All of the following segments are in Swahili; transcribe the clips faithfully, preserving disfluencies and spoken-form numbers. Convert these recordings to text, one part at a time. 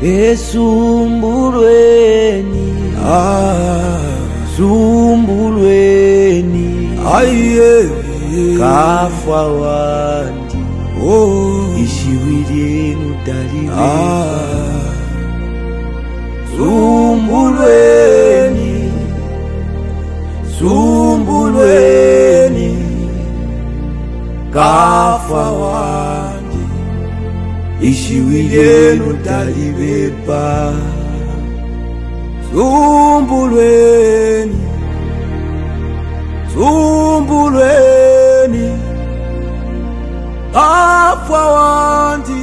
esumbulweni ah sumbulweni aye kafa wandi oh ishiwilenu dalibe ah sumbulweni sumbulweni kafa wandi ishiwilenu dalibepa sumbulweni sumbulweni kafa wandi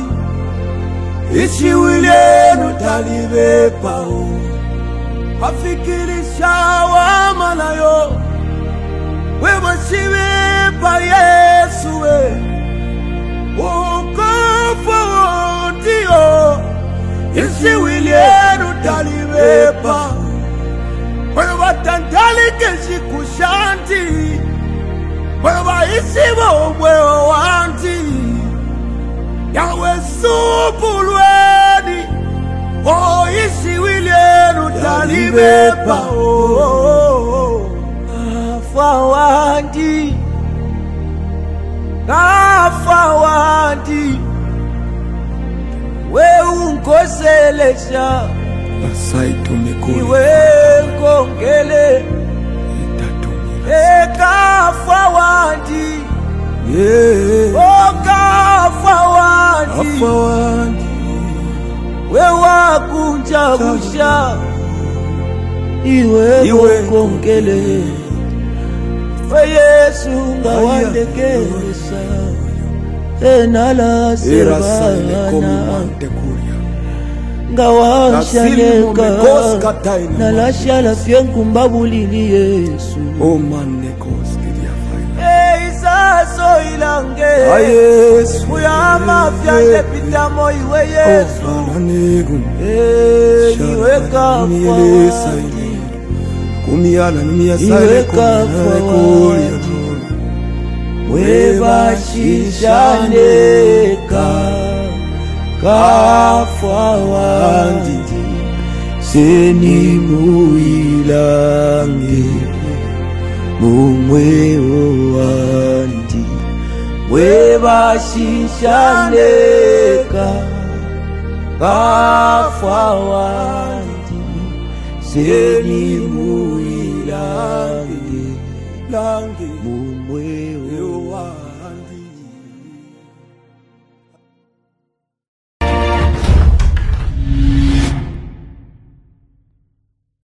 ishiwilenu dalibepa afikirisha wamalayo webashibepa Yesu we ukafa wandi ishiwilenu dalibepa webatandalike shikushanti webaisibo mweo wanti yawe sumbulweni oh ishiwilenu dalibepa oh kafa wandi kafa wandi we unkoselesha iwe kongele ekafa wandi yeah oh kafa wandi kafa wandi we wakunja kusha iwe kongele we Yesu ngawandekelesa enala servana ngawashaleka nalashala fyenkumbabulili Yesu oh manekoskidia hey isaso ilange Yesu uyama fyande pitamo iwe Yesu ananigu hey iwe kafa kumiyala numiyasale kumiyala webashishaneka kafa wandi seni muilange mumweo wandi webashishaneka kafa wandi seni muilange lange mumweo wandi